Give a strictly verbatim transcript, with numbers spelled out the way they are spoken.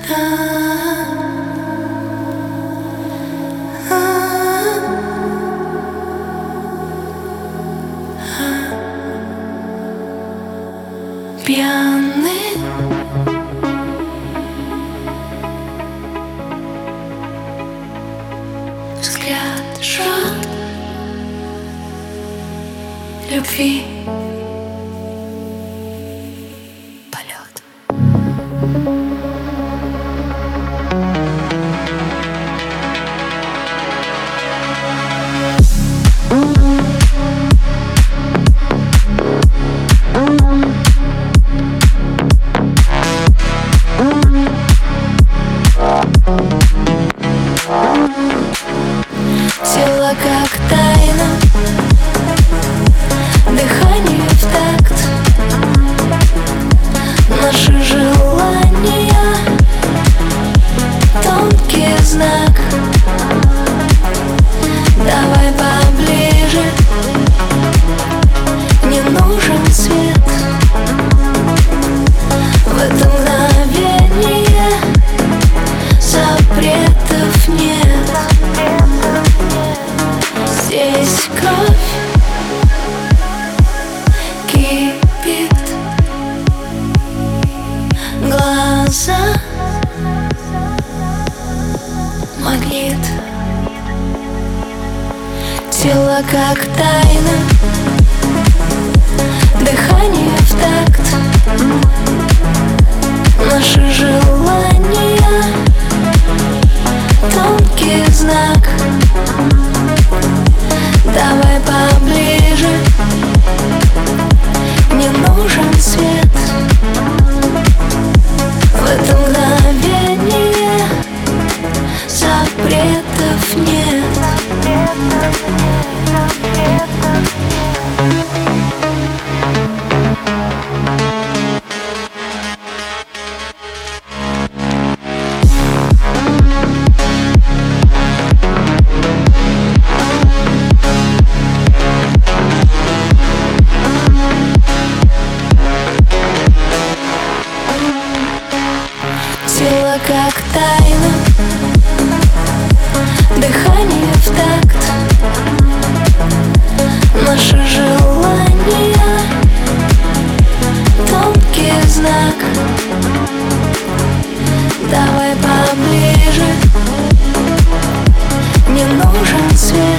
Пьяный взгляд, шаг любви, полет. Тело как тайна, дыхание в такт, наши желания, тонкий знак. Давай поближе, не нужен свет. В это мгновение запретов нет. Здесь кровь кипит, глаза магнит. Тело как тайна, дыхание в такт, наши желания, тонкий знак. Давай поближе, не нужен свет. В это мгновение запретов нет. Тело как тайна, дыхание в такт, наши желания, тонкий знак. Давай поближе, не нужен свет.